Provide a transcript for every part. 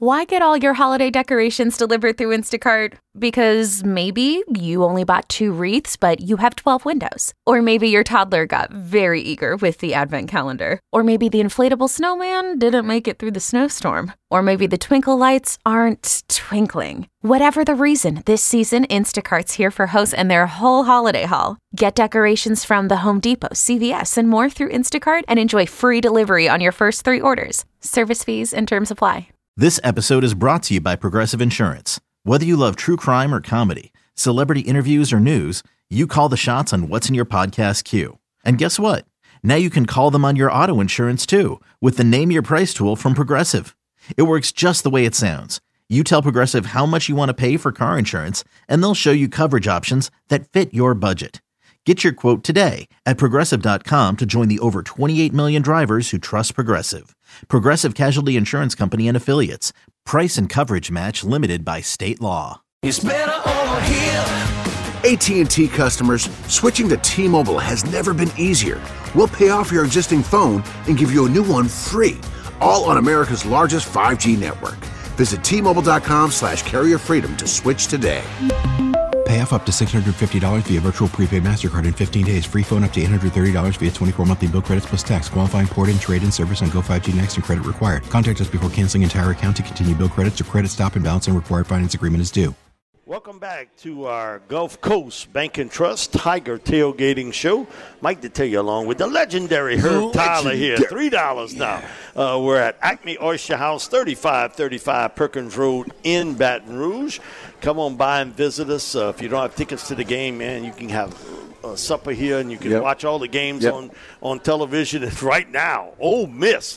Why get all your holiday decorations delivered through Instacart? Because maybe you only bought 2 wreaths, but you have 12 windows. Or maybe your toddler got very eager with the advent calendar. Or maybe the inflatable snowman didn't make it through the snowstorm. Or maybe the twinkle lights aren't twinkling. Whatever the reason, this season, Instacart's here for hosts and their whole holiday haul. Get decorations from the Home Depot, CVS, and more through Instacart and enjoy free delivery on your first 3 orders. Service fees and terms apply. This episode is brought to you by Progressive Insurance. Whether you love true crime or comedy, celebrity interviews or news, you call the shots on what's in your podcast queue. And guess what? Now you can call them on your auto insurance too with the Name Your Price tool from Progressive. It works just the way it sounds. You tell Progressive how much you want to pay for car insurance, and they'll show you coverage options that fit your budget. Get your quote today at Progressive.com to join the over 28 million drivers who trust Progressive. Progressive Casualty Insurance Company and Affiliates. Price and coverage match limited by state law. It's better over here. AT&T customers, switching to T-Mobile has never been easier. We'll pay off your existing phone and give you a new one free, all on America's largest 5G network. Visit T-Mobile.com/carrier freedom to switch today. Pay off up to $650 via virtual prepaid MasterCard in 15 days. Free phone up to $830 via 24 monthly bill credits plus tax. Qualifying port and trade-in service on Go 5G Next and credit required. Contact us before canceling entire account to continue bill credits or credit stop and balance and required finance agreement is due. Welcome back to our Gulf Coast Bank and Trust Tiger Tailgating Show. Mike Detillier along with the legendary Herb Tyler here. $3 now. We're at Acme Oyster House, 3535 Perkins Road in Baton Rouge. Come on by and visit us. If you don't have tickets to the game, man, you can have supper here and you can watch all the games on television. And right now, Ole Miss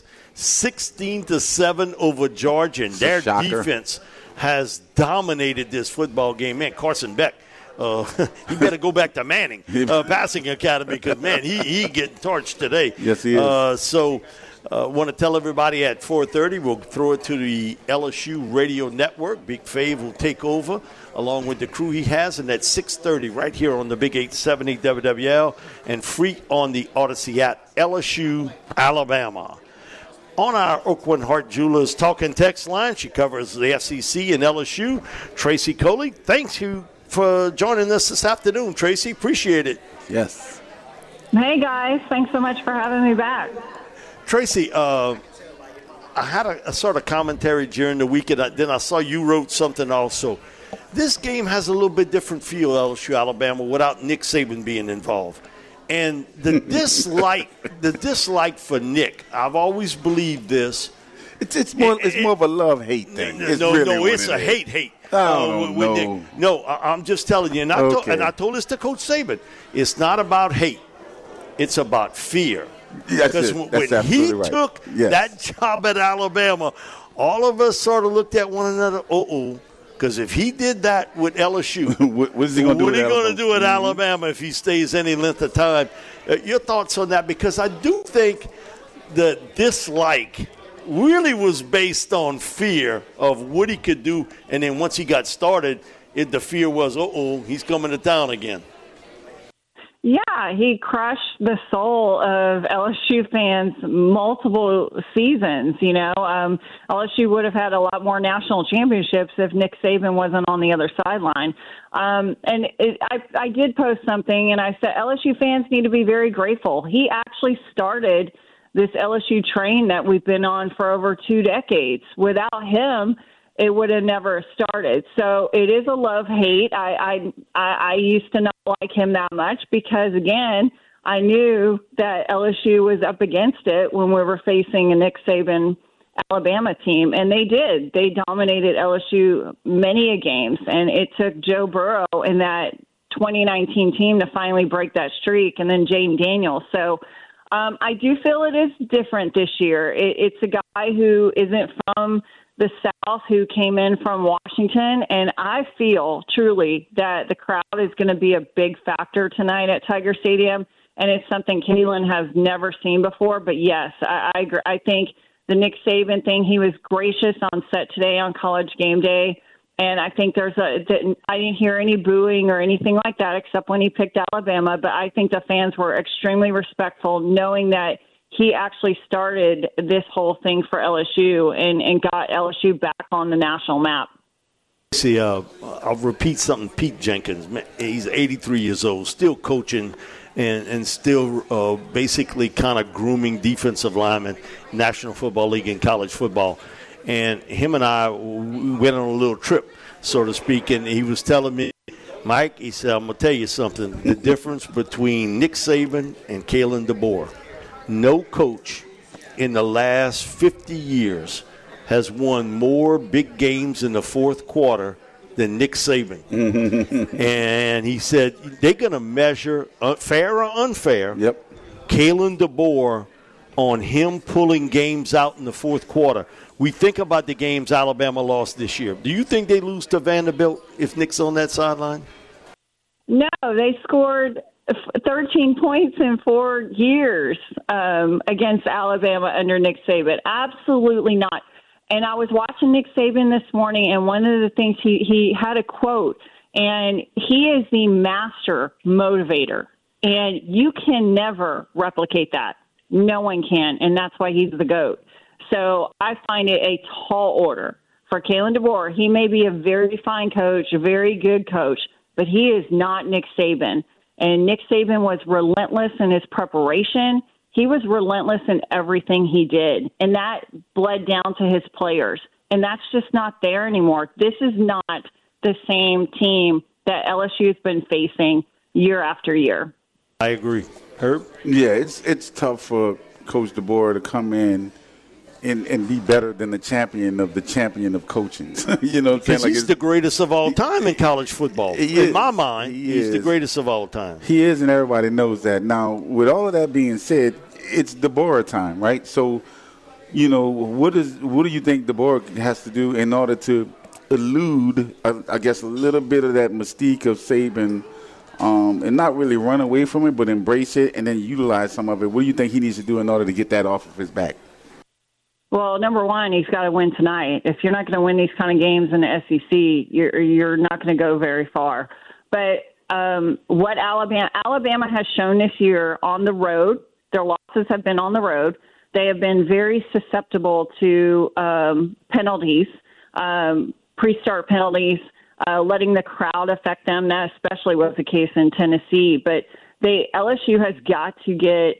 16-7 over Georgia, and their defense has dominated this football game. Man, Carson Beck, he better go back to Manning Passing Academy because, man, he getting torched today. Yes, he is. So want to tell everybody at 4:30, we'll throw it to the LSU radio network. Big Fave will take over along with the crew he has, and at 6:30 right here on the Big 870 WWL and free on the Odyssey at LSU, Alabama. On our Oakland Hart Jewelers talking text line, she covers the SEC and LSU. Tracy Coley, thanks you for joining us this afternoon, Tracy. Appreciate it. Yes. Hey, guys. Thanks so much for having me back. Tracy, I had a sort of commentary during the week, and then I saw you wrote something also. This game has a little bit different feel, LSU, Alabama, without Nick Saban being involved. And the dislike for Nick, I've always believed this. It's more of a love-hate thing. It's a hate. No, I'm just telling you. And I told this to Coach Saban. It's not about hate. It's about fear. Because when he took that job at Alabama, all of us sort of looked at one another, because if he did that with LSU, what is he going to do at Alabama if he stays any length of time? Your thoughts on that? Because I do think the dislike really was based on fear of what he could do, and then once he got started, the fear was, he's coming to town again. Yeah, he crushed the soul of LSU fans multiple seasons. LSU would have had a lot more national championships if Nick Saban wasn't on the other sideline. I did post something, and I said LSU fans need to be very grateful. He actually started this LSU train that we've been on for over 2 decades. Without him, it would have never started. So it is a love-hate. I used to not like him that much because, again, I knew that LSU was up against it when we were facing a Nick Saban Alabama team. And they did. They dominated LSU many a games. And it took Joe Burrow and that 2019 team to finally break that streak, and then Jayden Daniels. So I do feel it is different this year. It's a guy who isn't from the South, who came in from Washington, and I feel truly that the crowd is going to be a big factor tonight at Tiger Stadium, and it's something Kalen has never seen before. But yes, I agree. I think the Nick Saban thing, he was gracious on set today on College Game Day, and I think I didn't hear any booing or anything like that except when he picked Alabama, but I think the fans were extremely respectful, knowing that he actually started this whole thing for LSU and got LSU back on the national map. See, I'll repeat something. Pete Jenkins, he's 83 years old, still coaching and still basically kind of grooming defensive linemen, National Football League and college football. And him and I went on a little trip, so to speak, and he was telling me, Mike, he said, I'm going to tell you something, the difference between Nick Saban and Kalen DeBoer. No coach in the last 50 years has won more big games in the fourth quarter than Nick Saban. And he said they're going to measure, fair or unfair, Kalen DeBoer on him pulling games out in the fourth quarter. We think about the games Alabama lost this year. Do you think they lose to Vanderbilt if Nick's on that sideline? No, they scored 13 points in 4 years against Alabama under Nick Saban. Absolutely not. And I was watching Nick Saban this morning, and one of the things he had a quote, and he is the master motivator. And you can never replicate that. No one can, and that's why he's the GOAT. So I find it a tall order for Kalen DeBoer. He may be a very fine coach, a very good coach, but he is not Nick Saban. And Nick Saban was relentless in his preparation. He was relentless in everything he did, and that bled down to his players. And that's just not there anymore. This is not the same team that LSU has been facing year after year. I agree. Herb? Yeah, it's tough for Coach DeBoer to come in and be better than the champion of coaching. You know what I'm saying? Because he's the greatest of all time in college football. In my mind, he's the greatest of all time. He is, and everybody knows that. Now, with all of that being said, it's DeBoer time, right? So, you know, what do you think DeBoer has to do in order to elude, I guess, a little bit of that mystique of Saban and not really run away from it, but embrace it and then utilize some of it? What do you think he needs to do in order to get that off of his back? Well, number one, he's got to win tonight. If you're not going to win these kind of games in the SEC, you're not going to go very far. But what Alabama has shown this year on the road, their losses have been on the road. They have been very susceptible to penalties, pre-start penalties, letting the crowd affect them. That especially was the case in Tennessee. But LSU has got to get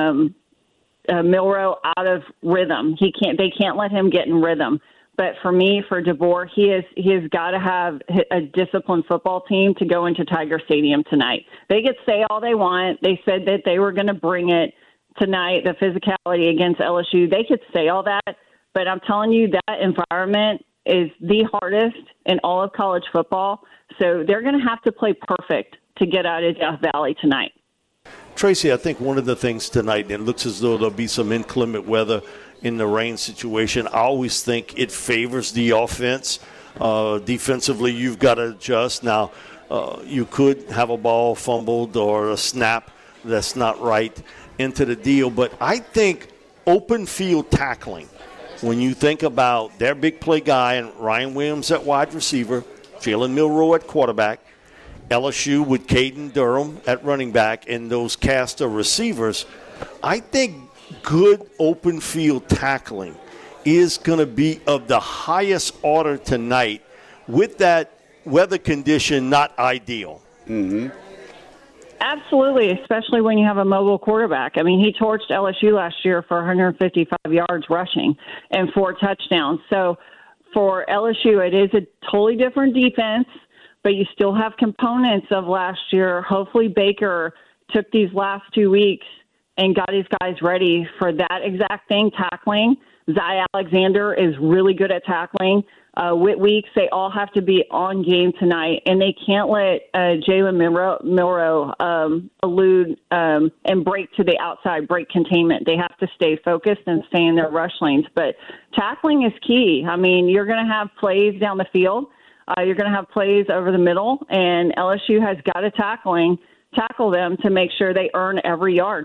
Milroe out of rhythm. They can't let him get in rhythm. But for me, for DeBoer, he has got to have a disciplined football team to go into Tiger Stadium tonight. They could say all they want. They said that they were going to bring it tonight, the physicality against LSU. They could say all that, but I'm telling you that environment is the hardest in all of college football. So they're going to have to play perfect to get out of Death Valley tonight. Tracy, I think one of the things tonight, it looks as though there'll be some inclement weather in the rain situation. I always think it favors the offense. Defensively, you've got to adjust. Now, you could have a ball fumbled or a snap that's not right into the deal. But I think open field tackling, when you think about their big play guy and Ryan Williams at wide receiver, Jalen Milroe at quarterback, LSU with Caden Durham at running back, and those cast of receivers, I think good open field tackling is going to be of the highest order tonight with that weather condition not ideal. Mm-hmm. Absolutely, especially when you have a mobile quarterback. I mean, he torched LSU last year for 155 yards rushing and 4 touchdowns. So for LSU, it is a totally different defense, but you still have components of last year. Hopefully Baker took these last 2 weeks and got his guys ready for that exact thing, tackling. Zy Alexander is really good at tackling. Whit Weeks, they all have to be on game tonight, and they can't let Jalen Milroe elude and break to the outside, break containment. They have to stay focused and stay in their rush lanes. But tackling is key. I mean, you're going to have plays down the field. You're going to have plays over the middle, and LSU has got to tackle them to make sure they earn every yard.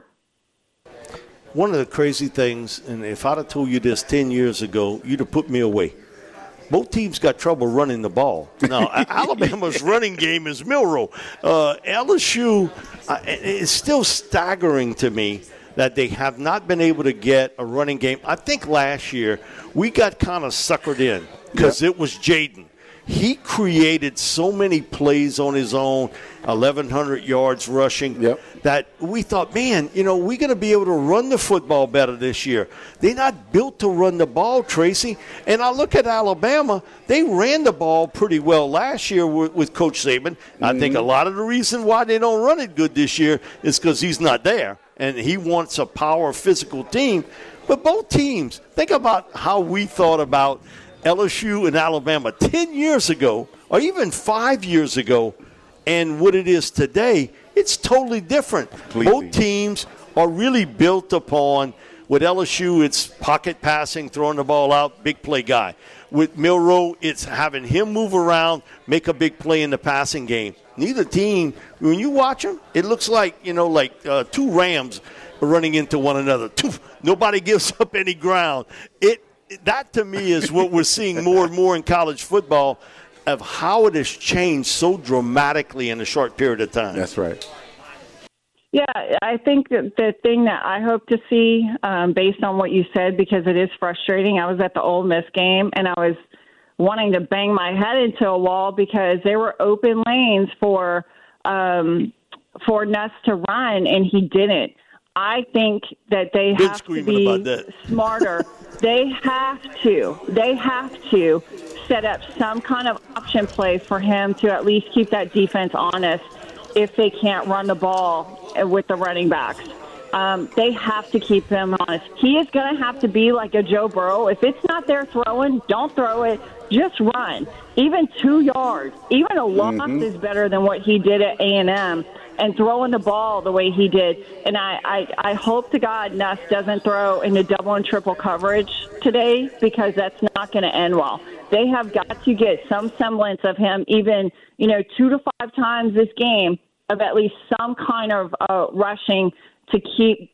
One of the crazy things, and if I'd have told you this 10 years ago, you'd have put me away. Both teams got trouble running the ball. Now, Alabama's running game is Milroe. LSU, it's still staggering to me that they have not been able to get a running game. I think last year we got kind of suckered in because it was Jaden. He created so many plays on his own, 1,100 yards rushing, that we thought, man, we're going to be able to run the football better this year. They're not built to run the ball, Tracy. And I look at Alabama, they ran the ball pretty well last year with Coach Saban. I think a lot of the reason why they don't run it good this year is because he's not there, and he wants a power physical team. But both teams, think about how we thought about LSU and Alabama 10 years ago, or even 5 years ago, and what it is today. It's totally different. Completely. Both teams are really built upon, with LSU, it's pocket passing, throwing the ball out, big play guy. With Milroe, it's having him move around, make a big play in the passing game. Neither team, when you watch them, it looks like, two Rams running into one another. Nobody gives up any ground. That, to me, is what we're seeing more and more in college football, of how it has changed so dramatically in a short period of time. That's right. Yeah, I think that the thing that I hope to see, based on what you said, because it is frustrating, I was at the Ole Miss game, and I was wanting to bang my head into a wall because there were open lanes for Nuss to run, and he didn't. I think that they have to be smarter. They have to set up some kind of option play for him to at least keep that defense honest if they can't run the ball with the running backs. They have to keep him honest. He is going to have to be like a Joe Burrow. If it's not there throwing, don't throw it. Just run. Even 2 yards. Even a loss is better than what he did at A&M. And throwing the ball the way he did. And I hope to God Nuss doesn't throw into double and triple coverage today, because that's not going to end well. They have got to get some semblance of him, even 2 to 5 times this game, of at least some kind of rushing to keep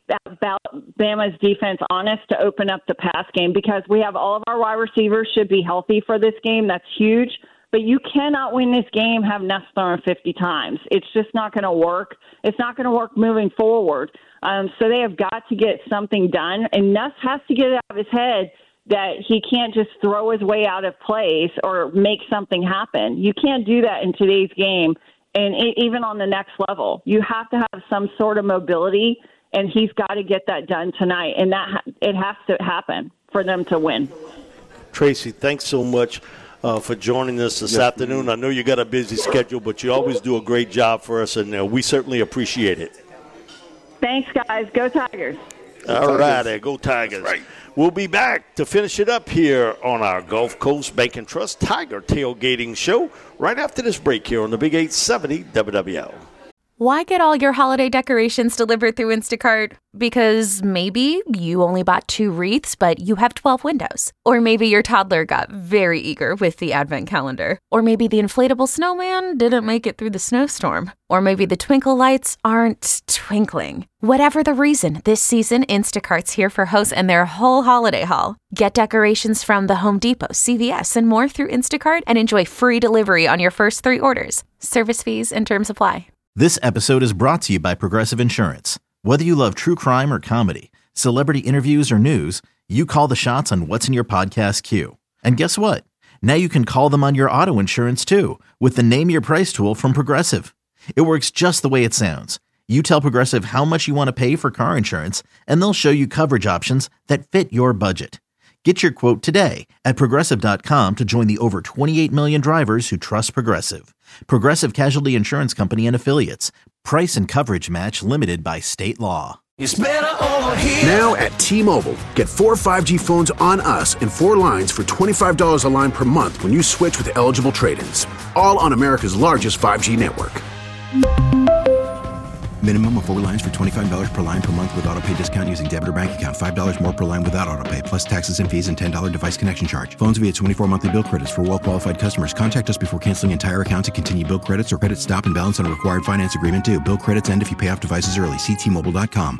Bama's defense honest, to open up the pass game, because we have all of our wide receivers should be healthy for this game. That's huge. But you cannot win this game, have Nuss thrown 50 times. It's just not going to work. It's not going to work moving forward. So they have got to get something done. And Nuss has to get it out of his head that he can't just throw his way out of place or make something happen. You can't do that in today's game, and even on the next level. You have to have some sort of mobility, and he's got to get that done tonight. And it has to happen for them to win. Tracy, thanks so much for joining us this afternoon. I know you got a busy schedule, but you always do a great job for us, and we certainly appreciate it. Thanks, guys. Go Tigers. All right, go Tigers. Right. We'll be back to finish it up here on our Gulf Coast Bank and Trust Tiger Tailgating Show right after this break here on the Big 870 WWL. Why get all your holiday decorations delivered through Instacart? Because maybe you only bought 2 wreaths, but you have 12 windows. Or maybe your toddler got very eager with the advent calendar. Or maybe the inflatable snowman didn't make it through the snowstorm. Or maybe the twinkle lights aren't twinkling. Whatever the reason, this season, Instacart's here for hosts and their whole holiday haul. Get decorations from the Home Depot, CVS, and more through Instacart, and enjoy free delivery on your first 3 orders. Service fees and terms apply. This episode is brought to you by Progressive Insurance. Whether you love true crime or comedy, celebrity interviews or news, you call the shots on what's in your podcast queue. And guess what? Now you can call them on your auto insurance too, with the Name Your Price tool from Progressive. It works just the way it sounds. You tell Progressive how much you want to pay for car insurance, and they'll show you coverage options that fit your budget. Get your quote today at Progressive.com to join the over 28 million drivers who trust Progressive. Progressive Casualty Insurance Company and Affiliates. Price and coverage match limited by state law. It's better over here. Now at T-Mobile, get 4 5G phones on us and 4 lines for $25 a line per month when you switch with eligible trade-ins. All on America's largest 5G network. Minimum of 4 lines for $25 per line per month with autopay discount using debit or bank account. $5 more per line without autopay, plus taxes and fees and $10 device connection charge. Phones via 24 monthly bill credits for well-qualified customers. Contact us before canceling entire account to continue bill credits or credit stop and balance on a required finance agreement due. Bill credits end if you pay off devices early. See T-Mobile.com.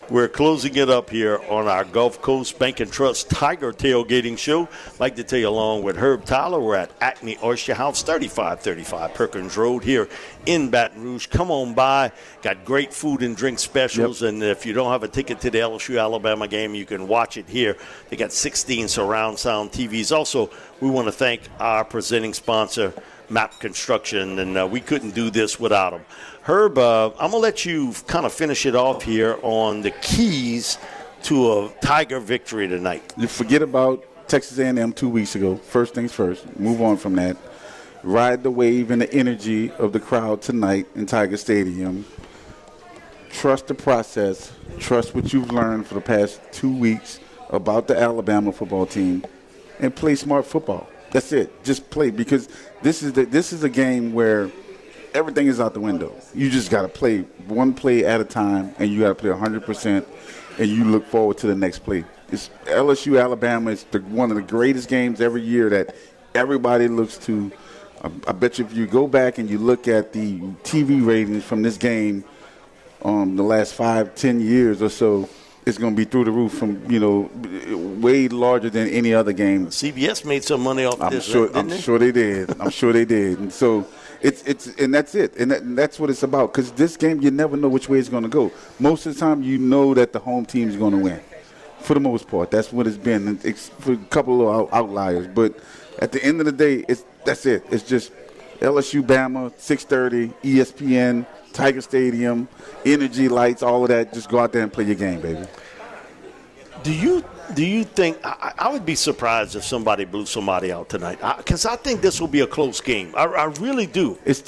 We're closing it up here on our Gulf Coast Bank and Trust Tiger Tailgating Show. I'd like to tell you, along with Herb Tyler, we're at Acme Oyster House, 3535 Perkins Road here in Baton Rouge. Come on by. Got great food and drink specials. Yep. And if you don't have a ticket to the LSU-Alabama game, you can watch it here. They got 16 surround sound TVs. Also, we want to thank our presenting sponsor, MAP Construction, and we couldn't do this without them. Herb, I'm going to let you kind of finish it off here on the keys to a Tiger victory tonight. You forget about Texas A&M 2 weeks ago. First things first. Move on from that. Ride the wave and the energy of the crowd tonight in Tiger Stadium. Trust the process. Trust what you've learned for the past 2 weeks about the Alabama football team, and play smart football. That's it. Just play, because this is a game where everything is out the window. You just got to play one play at a time, and you got to play 100%, and you look forward to the next play. It's LSU Alabama is one of the greatest games every year that everybody looks to. I bet you if you go back and you look at the TV ratings from this game the last 5-10 years or so, it's going to be through the roof, from way larger than any other game. CBS made some money off this. I'm sure they did. I'm sure they did. And so and that's it. And that's what it's about, because this game, you never know which way it's going to go. Most of the time, you know that the home team is going to win. For the most part, that's what it's been. It's for a couple of outliers, but at the end of the day, that's it. It's just LSU, Bama, 6:30, ESPN, Tiger Stadium, energy lights, all of that. Just go out there and play your game, baby. Do you think – I would be surprised if somebody blew somebody out tonight, because I think this will be a close game. I really do. It's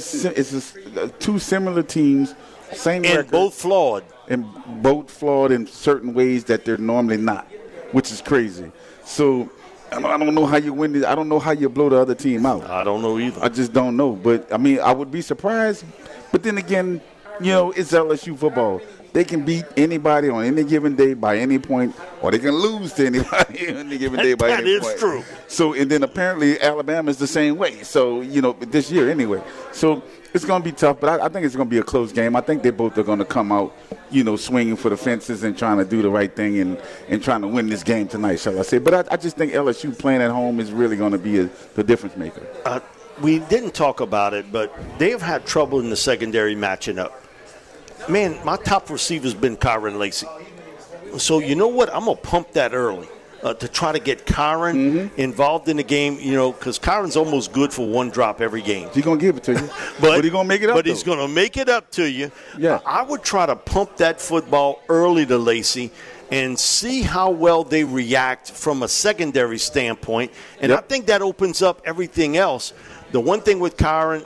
two similar teams, same record. And both flawed. And both flawed in certain ways that they're normally not, which is crazy. So I don't know how you win this. I don't know how you blow the other team out. I don't know either. I just don't know. But, I mean, I would be surprised. But then again, it's LSU football. They can beat anybody on any given day by any point, or they can lose to anybody on any given day by any point. That is true. So, and then apparently Alabama is the same way. So, this year anyway. So it's going to be tough, but I think it's going to be a close game. I think they both are going to come out, swinging for the fences and trying to do the right thing and trying to win this game tonight, shall I say. But I just think LSU playing at home is really going to be the difference maker. We didn't talk about it, but they have had trouble in the secondary matching up. Man, my top receiver's been Kyron Lacy. So you know what? I'm going to pump that early to try to get Kyron involved in the game, because Kyron's almost good for one drop every game. He's going to give it to you. But he's going to make it up, But he's going to make it up to you. Yeah. I would try to pump that football early to Lacy and see how well they react from a secondary standpoint. And I think that opens up everything else. The one thing with Kyron,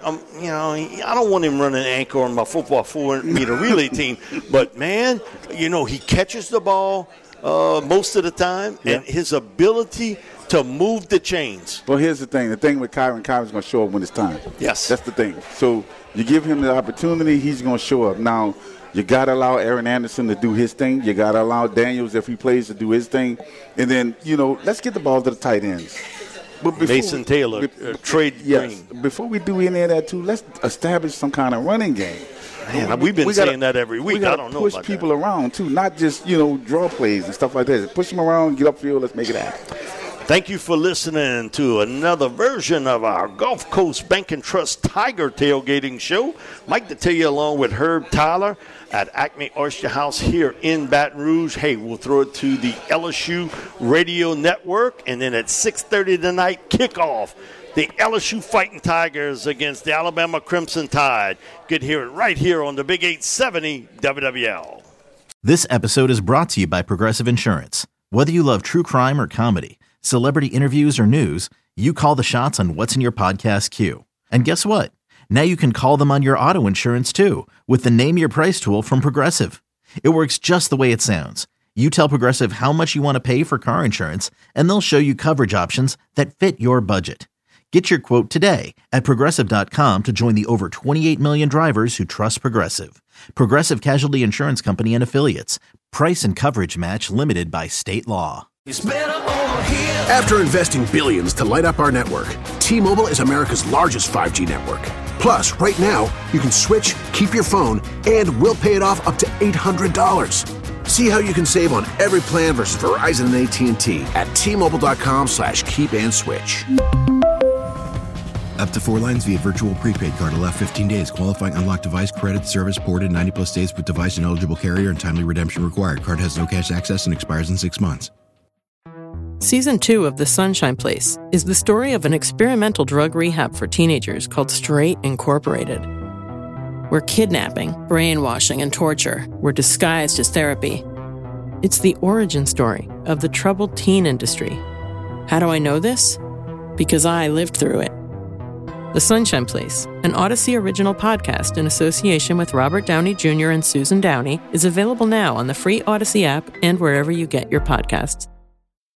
I don't want him running anchor on my football 400-meter relay team. But, man, he catches the ball most of the time, and his ability to move the chains. Well, here's the thing. The thing with Kyron's going to show up when it's time. Yes. That's the thing. So you give him the opportunity, he's going to show up. Now, you got to allow Aaron Anderson to do his thing. You got to allow Daniels, if he plays, to do his thing. And then, let's get the ball to the tight ends. But Mason Taylor, trade Green. Before we do any of that, too, let's establish some kind of running game. Man, we've been saying that every week. I don't know about that. Push people around, too, not just, draw plays and stuff like that. Push them around, get upfield, let's make it happen. Thank you for listening to another version of our Gulf Coast Bank and Trust Tiger Tailgating Show. Mike Detillier along with Herb Tyler at Acme Oyster House here in Baton Rouge. Hey, we'll throw it to the LSU Radio Network, and then at 6:30 tonight, kickoff. The LSU Fighting Tigers against the Alabama Crimson Tide. You can hear it right here on the Big 870 WWL. This episode is brought to you by Progressive Insurance. Whether you love true crime or comedy, celebrity interviews or news, you call the shots on what's in your podcast queue. And guess what? Now you can call them on your auto insurance too with the Name Your Price tool from Progressive. It works just the way it sounds. You tell Progressive how much you want to pay for car insurance, and they'll show you coverage options that fit your budget. Get your quote today at Progressive.com to join the over 28 million drivers who trust Progressive. Progressive Casualty Insurance Company and Affiliates. Price and coverage match limited by state law. It's better over here. After investing billions to light up our network, T-Mobile is America's largest 5G network. Plus, right now, you can switch, keep your phone, and we'll pay it off up to $800. See how you can save on every plan versus Verizon and AT&T at T-Mobile.com/keep-and-switch. Up to 4 lines via virtual prepaid card. Allow 15 days. Qualifying unlocked device credit service ported 90-plus days with device and eligible carrier and timely redemption required. Card has no cash access and expires in 6 months. Season 2 of The Sunshine Place is the story of an experimental drug rehab for teenagers called Straight Incorporated, where kidnapping, brainwashing, and torture were disguised as therapy. It's the origin story of the troubled teen industry. How do I know this? Because I lived through it. The Sunshine Place, an Odyssey original podcast in association with Robert Downey Jr. and Susan Downey, is available now on the free Odyssey app and wherever you get your podcasts.